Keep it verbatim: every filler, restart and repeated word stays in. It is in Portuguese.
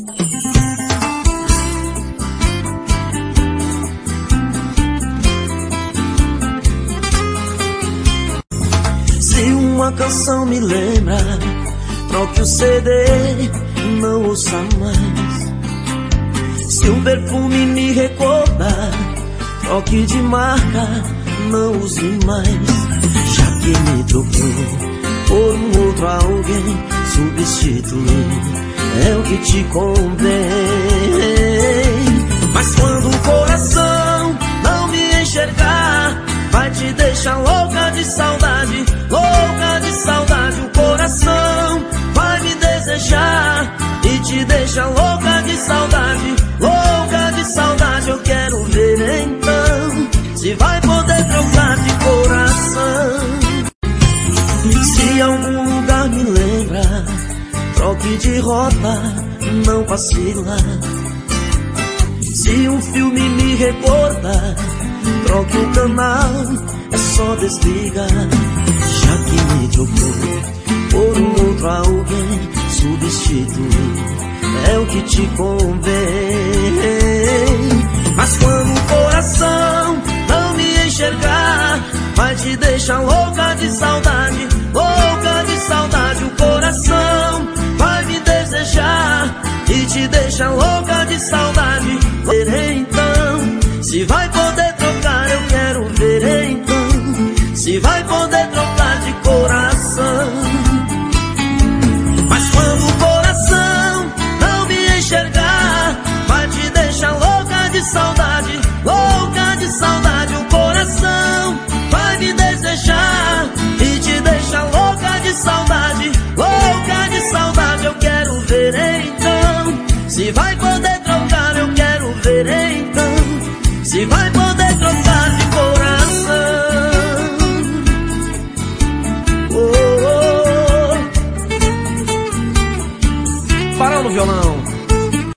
Se uma canção me lembra, troque o C D, não ouça mais. Se um perfume me recorda, troque de marca, não use mais. Já que me trocou por um outro alguém, substituir é o que te convém. Mas quando o coração não me enxergar, vai te deixar louca de saudade, louca de saudade. O coração vai me desejar e te deixa louca de saudade, louca de saudade. Eu quero ver então se vai poder trocar de coração. Se algum lugar me lembra, troque de rota, não vacila. Se um filme me recorda, troque o canal, é só desligar. Já que me trocou por um outro alguém, substituir é o que te convém. Mas quando o coração não me enxergar, vai te deixar louca de saudade, louca de saudade. O coração vai me desejar e te deixa louca de saudade. Ver então se vai poder trocar, eu quero ver então se vai poder trocar de coração. Mas quando o coração não me enxergar, vai te deixar louca de saudade, louca de saudade. O coração vai me desejar e te deixa louca de saudade, louca de saudade. Eu quero ver então se vai poder trocar, eu quero ver então se vai poder trocar de coração. Oh, oh, oh. Parou no violão.